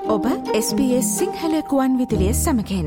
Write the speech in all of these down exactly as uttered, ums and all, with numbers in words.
ඔබ S B S Sinhala ගුවන් විදුලිය සමගින්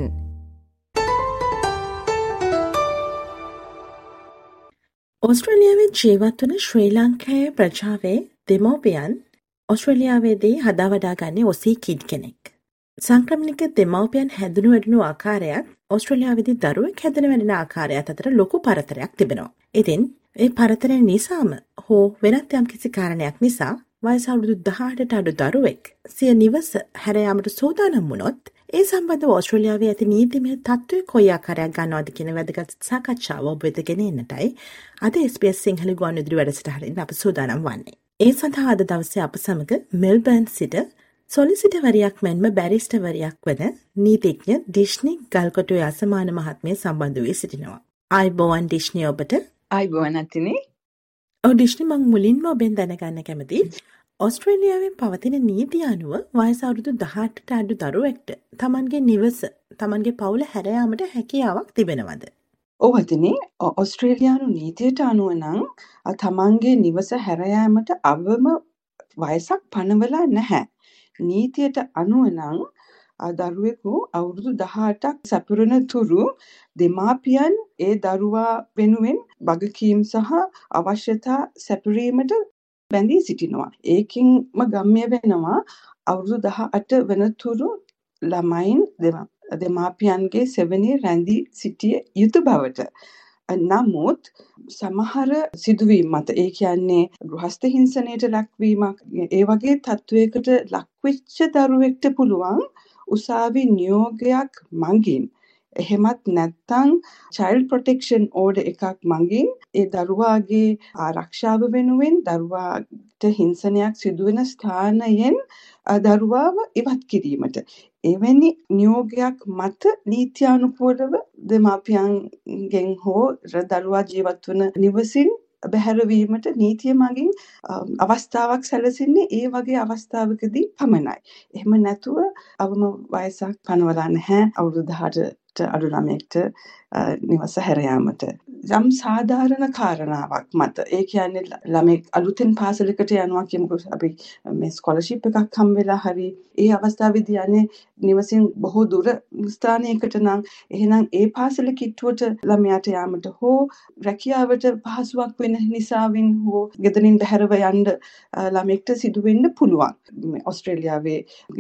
ඕස්ට්‍රේලියාවේ ජීවත් වන ශ්‍රී ලාංකේය ප්‍රජාවේ දෙමව්පියන් ඕස්ට්‍රේලියාවේදී හදා වඩා ගන්නේ ඔසී කිඩ් කෙනෙක්. සංක්‍රමණික දෙමව්පියන් හැදුණු වැඩුණු ආකාරයත් ඕස්ට්‍රේලියාවේදී දරුවෙක් හැදෙන වැඩෙන ආකාරයත් අතර ලොකු පරතරයක් තිබෙනවා. ඉතින් ඒ පරතරය නිසාම හෝ වෙනත් යම් කිසි කාරණයක් නිසා වයස අවුරුදු දහඅටට අඩු දරුවෙක් සිය නිවස හැර යාමට සූදානම් වුණොත් ඒ සම්බන්ධව ඕස්ට්‍රේලියාවේ ඇති නීතිමය තත්ත්වය කොයි ආකාරයක් ගන්නවද කියන වැදගත් සාකච්ඡාව ඔබ වෙත ගෙන එන්නටයි අද එස් බී එස් සිංහල ගුවන් විදුලි වැඩසටහනින් අප සූදානම් වන්නේ. ඒ සඳහා අද දවසේ අප සමග මෙල්බර්න් සිට සොලිසිටර්වරියක් මෙන්ම බැරිස්ටර්වරියක් වන නීතිඥ ඩිෂ්නි ගල්කොටුවේ අසමාන මහත්මිය සම්බන්ධ වී සිටිනවා. ආයුබෝවන් ඩිෂ්නි ඔබට. ආයුබෝවන් අතිනි. ඔව් ඩිෂ්නි, මම මුලින්ම ඔබෙන් දැනගන්න කැමතියි ඕස්ට්‍රේලියාවෙන් පවතින නීතිය අනුව වයස අවුරුදු දහඅටට අඩු දරුවෙක්ට තමන්ගේ නිවස තමන්ගේ පවුල හැර යාමට හැකියාවක් තිබෙනවද? ඔව් අතිනි, ඕස්ට්‍රේලියානු නීතියට අනුව නම් තමන්ගේ නිවස හැර යාමට අවම වයසක් පනවලා නැහැ. නීතියට අනුව නම් දරුවෙකු අවුරුදු දහඅටක් සපුරන තුරු දෙමාපියන් ඒ දරුවා වෙනුවෙන් වගකීම් සහ අවශ්‍යතා සැපරීමට බැඳී සිටිනවා. ඒකින්ම ගම්‍ය වෙනවා අවුරුදු දහඅට වනතුරු ළමයින් දෙමාපියන්ගේ සෙවණේ රැඳී සිටිය යුතු බවට. නමුත් සමහර සිදුවීම් මත, ඒ කියන්නේ ගෘහස්ත හිංසනයට ලක්වීමක්, ඒ වගේ තත්වයකට ලක්වෙච්ච දරුවෙක්ට පුළුවන් උසාවි නියෝගයක් මගින්, එහෙමත් නැත්නම් චයිල්ඩ් ප්‍රොටෙක්ෂන් ඕඩර් එකක් මගින් ඒ දරුවාගේ ආරක්ෂාව වෙනුවෙන් දරුවාට හිංසනයක් සිදුවෙන ස්ථානයෙන් දරුවාව ඉවත් කිරීමට එවැනි නියෝගයක් මත නීත්‍යානුකූලව දෙමාපියන්ගෙන් හෝ දරුවා ජීවත් වන නිවසින් බැහැරවීමට නීතිය මගින් අවස්ථාවක් සැලසෙන්නේ ඒ වගේ අවස්ථාවකදී පමණයි. එහෙම නැතුව අවම වයසක් පනවලා නැහැ අවුරුදු දහඅටට අඩු ළමයෙක්ට නිවස හැර යාමට. යම් සාධාරණ කාරණාවක් මත, ඒ කියන්නේ ළමෙක් අලුතෙන් පාසලකට යනවා කියමුකෝ, අපි මේ ස්කෝලර්ෂිප් එකක් හම් වෙලා හරි ඒ අවස්ථාවේදී යන්නේ නිවසින් බොහෝ දුර ස්ථානයකට නම්, එහෙනම් ඒ පාසල කිට්ටුවට ළමයාට යාමට හෝ රැකියාවට පහසුවක් වෙන නිසාවෙන් හෝ ගෙදරින් බැහැරව යන්න ළමෙක්ට සිදු වෙන්න පුළුවන් ඕස්ට්‍රේලියාවේ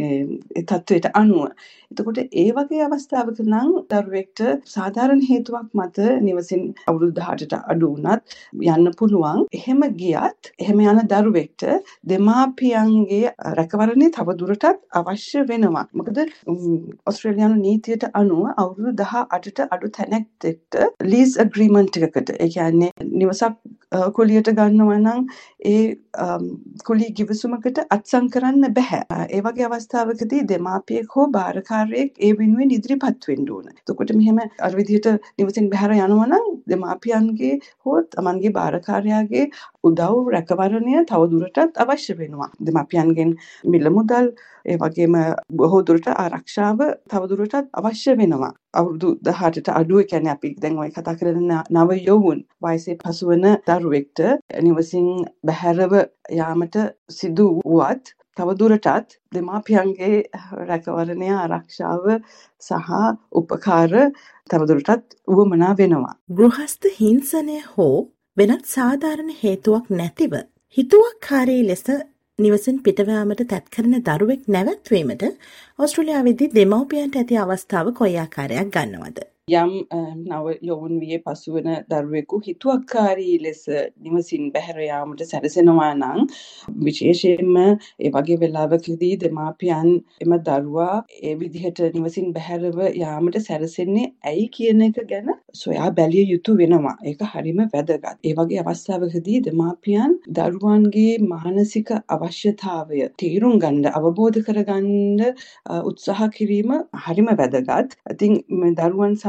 ඒ තත්ත්වයට අනුව. එතකොට ඒ වගේ අවස්ථාවක නම් දරුවෙක්ට සාධාරණ හේතුවක් මත නිවසින් අවුරුදු දහඅටට අඩු වුණත් යන්න පුළුවන්. එහෙම ගියත් එහෙම යන දරුවෙක්ට දෙමාපියන්ගේ රැකවරණය තව දුරටත් අවශ්‍ය වෙනවා. මොකද ඕස්ට්‍රේලියානු නීතියට අනුව අවුරුදු දහඅටට අඩු තැනැත්තෙක්ට ලීස් ඇග්‍රීමන්ට් එකකට, ඒ කියන්නේ නිවසක් කුලියට ගන්නවා නම් ඒ කුලී ගිවිසුමකට අත්සන් කරන්න බෑ. ඒ වගේ අවස්ථාවකදී දෙමාපියෙක් හෝ භාරකාරයෙක් ඒ වෙනුවෙන් ඉදිරිපත් වෙන්න ඕන. එතකොට මෙහෙම අර විදිහට නිවසින් බැහැර යනවා නම් දෙමාපියන්ගේ හෝ තමන්ගේ භාරකාරයාගේ උදව් රැකවරණය තව දුරටත් අවශ්‍ය වෙනවා. දෙමාපියන්ගෙන් මිල මුදල්, ඒ වගේම බොහෝ දුරට ආරක්ෂාව තව දුරටත් අවශ්‍ය වෙනවා. අවුරුදු දහඅටට අඩු, ඒ කියන්නේ අපි දැන් ඔය කතා කරන නව යොවුන් වයසේ පසුවන දරුවෙක්ට නිවසින් බැහැරව යාමට සිදු වුවත් තව දුරටත් දෙමාපියන්ගේ රැකවරණය, ආරක්ෂාව සහ උපකාර තවදුරටත් උවමනා වෙනවා. ගෘහස්ත හිංසනය හෝ වෙනත් සාධාරණ හේතුවක් නැතිව හිතුවක්කාරී ලෙස නිවසින් පිටවෑමට තැත් කරන දරුවෙක් නැවැත්වීමට ඕස්ට්‍රේලියාවේදී දෙමව්පියන්ට ඇති අවස්ථාව කොයි ආකාරයක් ගන්නවද? යම් නව යොවුන් වියේ පසුවන දරුවෙකු හිතුවක්කාරී ලෙස නිවසින් බැහැර යාමට සැරසෙනවා නම්, විශේෂයෙන්ම ඒ වගේ වෙලාවකදී දෙමාපියන් එම දරුවා ඒ විදිහට නිවසින් බැහැරව යාමට සැරසෙන්නේ ඇයි කියන එක ගැන සොයා බැලිය යුතු වෙනවා. ඒක හරිම වැදගත්. ඒ වගේ අවස්ථාවකදී දෙමාපියන් දරුවන්ගේ මානසික අවශ්‍යතාවය තේරුම් ගන්න, අවබෝධ කරගන්න උත්සාහ කිරීම හරිම වැදගත්. ඉතින් දරුවන්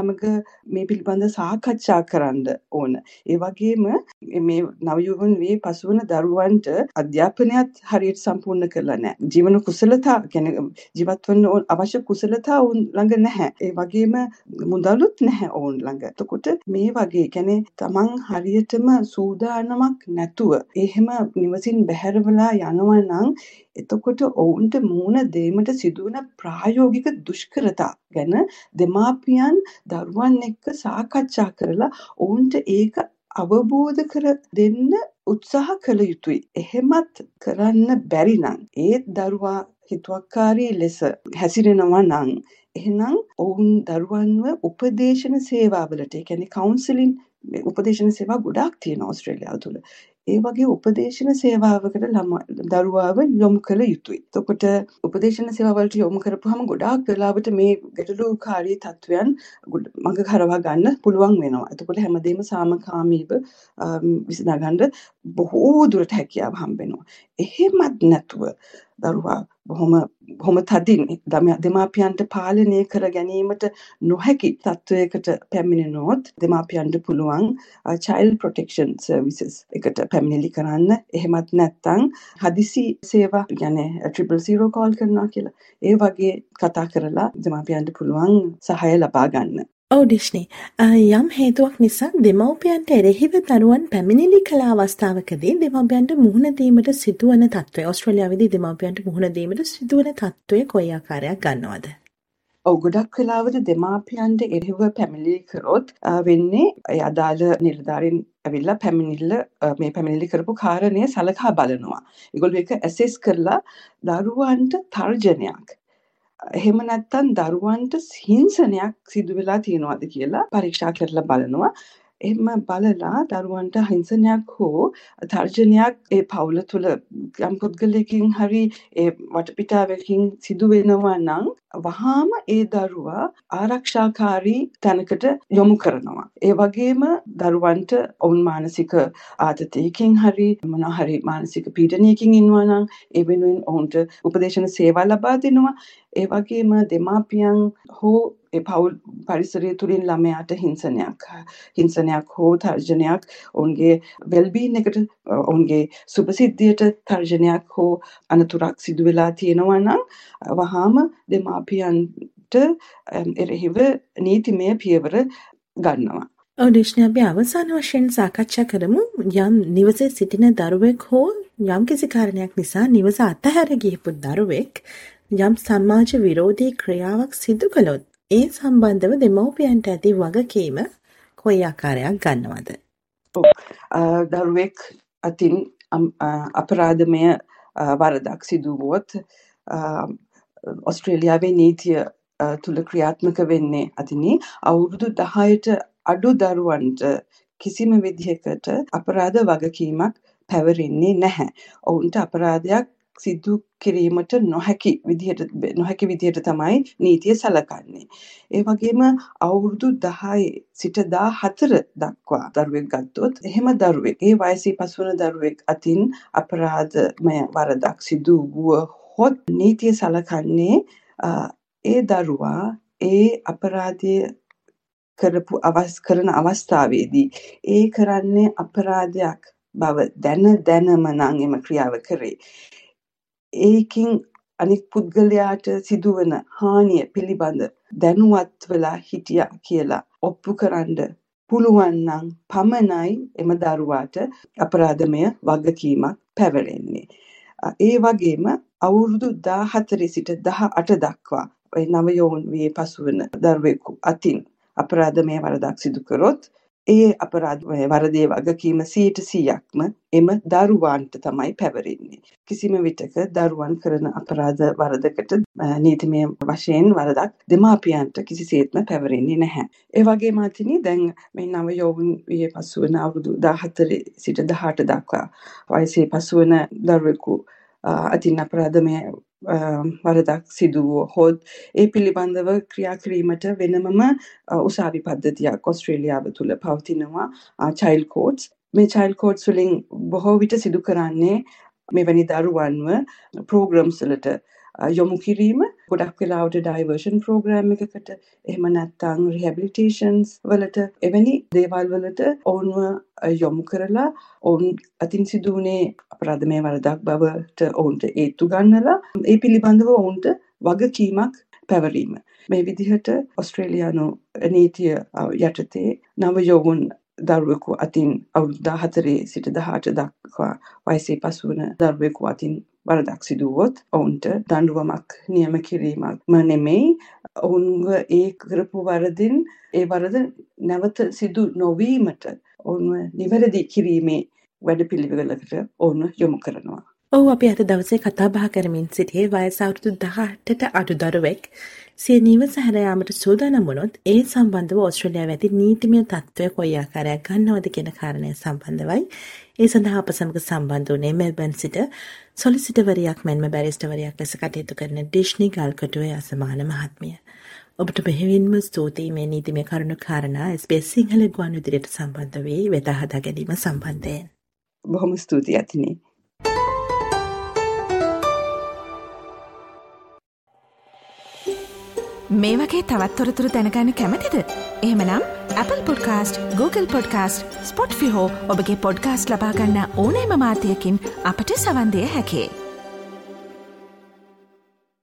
සමග මේ පිළිබඳ සාකච්ඡා කරන්න ඕන. ඒ වගේම මේ නවයුවන් වේ පසුවන දරුවන්ට අධ්‍යාපනයත් හරියට සම්පූර්ණ කරලා නැහැ. ජීවන කුසලතා කියන්නේ ජීවත් වෙන්න අවශ්‍ය කුසලතා ඔවුන් ළඟ නැහැ. ඒ වගේම මුදලුත් නැහැ ඔවුන් ළඟ. එතකොට මේ වගේ කියන්නේ තමන් හරියටම සූදානමක් නැතුව එහෙම නිවසින් බැහැර වෙලා යනවා නම් එතකොට ඔවුන්ට මුහුණ දෙීමට සිදුවන ප්‍රායෝගික දුෂ්කරතා ගැන දෙමාපියන් දරුවන් එක්ක සාකච්ඡා කරලා ඔවුන්ට ඒක අවබෝධ කර දෙන්න උත්සාහ කළ යුතුයි. එහෙමත් කරන්න බැරි නම් ඒ දරුවා හිතුවක්කාරී ලෙස හැසිරෙනවා නම් එහෙනම් ඔවුන් දරුවන්ව උපදේශන සේවාවලට ඒ කියන්නේ කවුන්සලින් උපදේශන සේවා ගොඩාක් තියෙනවා ඕස්ට්‍රේලියාව තුළ. ඒ වගේ උපදේශන සේවාවකට දරුවාව යොමු කළ යුතුයි. එතකොට උපදේශන සේවාවලට යොමු කරපුවාම ගොඩාක් වෙලාවට මේ ගැටලුකාරී තත්වයන් මඟ හරවා ගන්න පුළුවන් වෙනවා. එතකොට හැමදේම සාමකාමීව විසඳගන්න බොහෝ දුරට හැකියාව හම්බ වෙනවා. එහෙමත් නැතුව දරුවා බොහොම බොහොම තදින් දෙමාපියන්ට පාලනය කර ගැනීමට නොහැකි තත්වයකට පැමිණෙනොත් දෙමාපියන්ට පුළුවන් child protection services එකට පැමිණිලි කරන්න. එහෙමත් නැත්නම් හදිසි සේවා කියන්නේ triple zero call කරනවා කියලා. ඒ වගේ කතා කරලා දෙමාපියන්ට පුළුවන් සහාය ලබා ගන්න. ඔව් ඩිෂ්නි, යම් හේතුවක් නිසා දෙමව්පියන්ට එරෙහිව දරුවන් පැමිණිලි කළ අවස්ථාවකදී දෙමව්පියන්ට මුහුණ දීමට සිදුවන තත්ත්වය ඕස්ට්‍රේලියාවේදී දෙමව්පියන්ට මුහුණ දීමට සිදුවන තත්ත්වය කොයි ආකාරයක් ගන්නවද? ඔව් ගොඩක් වෙලාවට දෙමාපියන්ට එරෙහිව පැමිණිලි කරොත් වෙන්නේ ඒ අදාළ නිලධාරීන් ඇවිල්ලා පැමිණිල්ල මේ පැමිණිලි කරපු කාරණය සලකා බලනවා. ඒගොල්ලෝ ඒක ඇසෙස් කරලා දරුවන්ට තර්ජනයක් එහෙම නැත්නම් දරුවන්ට හිංසනයක් සිදු වෙලා තියෙනවද කියලා පරීක්ෂා කරලා බලනවා. එහෙම බලලා දරුවන්ට හිංසනයක් හෝ තර්ජනයක් ඒ පවුල තුළ යම් පුද්ගලයෙකුගෙන් හරි ඒ වටපිටාවකින් සිදු වෙනවා නම් වහාම ඒ දරුවා ආරක්ෂාකාරී තැනකට යොමු කරනවා. ඒ වගේම දරුවන්ට ඔවුන් මානසික ආතතියකින් හරි මොනවා හරි මානසික පීඩනයකින් ඉන්නවා නම් ඒ වෙනුවෙන් ඔවුන්ට උපදේශන සේවා ලබා දෙනවා. ඒ වගේම දෙමාපියන් හෝ ඒ පවුල් පරිසරය තුළින් ළමයාට හිංසනයක් හිංසනයක් හෝ තර්ජනයක් ඔවුන්ගේ වෙල්බීන් එකට ඔවුන්ගේ සුභසිද්ධියට තර්ජනයක් හෝ අනතුරක් සිදු වෙලා තියෙනවා නම් වහාම දෙමාපියන්ට එරෙහිව නීතිමය පියවර ගන්නවා. ඔව් ඩිෂ්නි, අපි අවසාන වශයෙන් සාකච්ඡා කරමු යම් නිවසේ සිටින දරුවෙක් හෝ යම් කිසි කාරණයක් නිසා නිවස අතහැර ගියපු දරුවෙක් යම් සමාජ විරෝධී ක්‍රියාවක් සිදු කළොත් ඒ සම්බන්ධව දෙමව්පියන්ට ඇති වගකීම කොයි ආකාරයක් ගන්නවද? දරුවෙක් අතින් අපරාධමය වරදක් සිදු වුවොත් ඕස්ට්‍රේලියාවේ නීතිය තුල ක්‍රියාත්මක වෙන්නේ අතිනි අවුරුදු දහයට අඩු දරුවන්ට කිසිම විදිහකට අපරාධ වගකීමක් පැවරෙන්නේ නැහැ. ඔවුන්ට අපරාධයක් සිදු කිරීමට නොහැකි විදිහට නොහැකි විදිහට තමයි නීතිය සලකන්නේ. ඒ වගේම අවුරුදු දහය සිට දාහතර දක්වා දරුවෙක් ගත්තොත් එහෙම දරුවෙක් ඒ වයසේ පසුවන දරුවෙක් අතින් අපරාධමය වරදක් සිදු වුවහොත් නීතිය සලකන්නේ ඒ දරුවා ඒ අපරාධය කරපු අවස් කරන අවස්ථාවේදී ඒ කරන්නේ අපරාධයක් බව දැන දැනම නම් එම ක්‍රියාව කරේ. ඒකින් අනික් පුද්ගලයාට සිදුවන හානිය පිළිබඳ දැනුවත් වෙලා හිටියා කියලා ඔප්පු කරන්න පුළුවන් නම් පමණයි එම දරුවාට අපරාධමය වගකීමක් පැවරෙන්නේ. ඒ වගේම අවුරුදු දාහතර සිට දහඅට දක්වා නව යෞවන වියේ පසුවන දරුවෙකු අතින් අපරාධමය වරදක් සිදු කරොත් ඒ අපරාධමය වරදේ වගකීම සියයට සීයක්ම එම දරුවන්ට තමයි පැවරෙන්නේ. කිසිම විටක දරුවන් කරන අපරාධ වරදකට නීතිමය වශයෙන් වරදක් දෙමාපියන්ට කිසිසේත්ම පැවරෙන්නේ නැහැ. ඒ වගේම අතිනි දැන් මේ නව යෞවන වියේ පසුවන අවුරුදු දාහතර සිට දහඅට දක්වා වයසේ පසුවන දරුවෙකු අතින් අපරාධමය වරදක් සිදු වුවහොත් ඒ පිළිබඳව ක්‍රියා කිරීමට වෙනමම උසාවි පද්ධතියක් ඕස්ට්‍රේලියාව තුළ පවතිනවා, child courts. මේ child courts වලින් බොහෝ විට සිදු කරන්නේ මෙවැනි දරුවන්ව programs වලට යොමු කිරීම ගොඩක් වෙලාවට ඩයිවර්ෂන් ප්‍රෝග්‍රෑම් එකකට එහෙම නැත්නම් රිහැබිලිටේෂන්ස් වලට එවැනි දේවල් වලට ඔවුන්ව යොමු කරලා ඔවුන් අතින් සිදුවුණේ අපරාධමය වරදක් බවට ඔවුන්ට ඒත්තු ගන්නලා ඒ පිළිබඳව ඔවුන්ට වගකීමක් පැවරීම. මේ විදිහට ඔස්ට්‍රේලියානු නීතිය යටතේ නව යෝගුන් දරුවෙකු අතින් අවුරුදු දාහතරේ සිට දහඅට දක්වා වයසේ පසු වන දරුවෙකු අතින් වරදක් සිදුවොත් ඔවුන්ට දඬුවමක් නියම කිරීමක්ම නෙමෙයි ඔවුන්ව ඒ කරපු වරදින් ඒ වරද නැවත සිදු නොවීමට ඔවුන්ව නිවැරදි කිරීමේ වැඩපිළිවෙලකට ඔවුන්ව යොමු කරනවා. ඔව් අපි අද දවසේ කතා බහ කරමින් සිටියේ වයස අවුරුදු දහඅටට අඩු දරුවෙක් සිය නිවස හැර යාමට සූදානම් වුණොත් ඒ සම්බන්ධව ඕස්ට්‍රේලියාවේ ඇති නීතිමය තත්ත්වය කොයි ආකාරයක් ගන්නවද කියන කාරණය සම්බන්ධවයි ඒ සඳහා අප සමග සම්බන්ධ වුණේ මෙල්බන් සිට සොලිසිටර්වරියක් මෙන්ම බැරිස්ටර්වරියක් ලෙස කටයුතු කරන ඩිෂ්නි ගල්කොටුවේ අසමාන මහත්මිය. ඔබට බෙහෙවින්ම ස්තුතියි මේ නීතිමය කරුණු කාරණා එස් බී එස් සිංහල ගුවන්විදුලියට සම්බන්ධ වී වෙත හදා ගැනීම සම්බන්ධයෙන්. බොහොම ස්තුතියි අතිනි. මේ වගේ තවත් තොරතුරු දැනගන්න කැමතිද? එහෙමනම් Apple Podcast, Google Podcast, Spotify හෝ ඔබගේ පොඩ්කාස්ට් ලබා ගන්න ඕනෑම මාධ්‍යයකින් අපට සවන් දෙන්න හැකියි.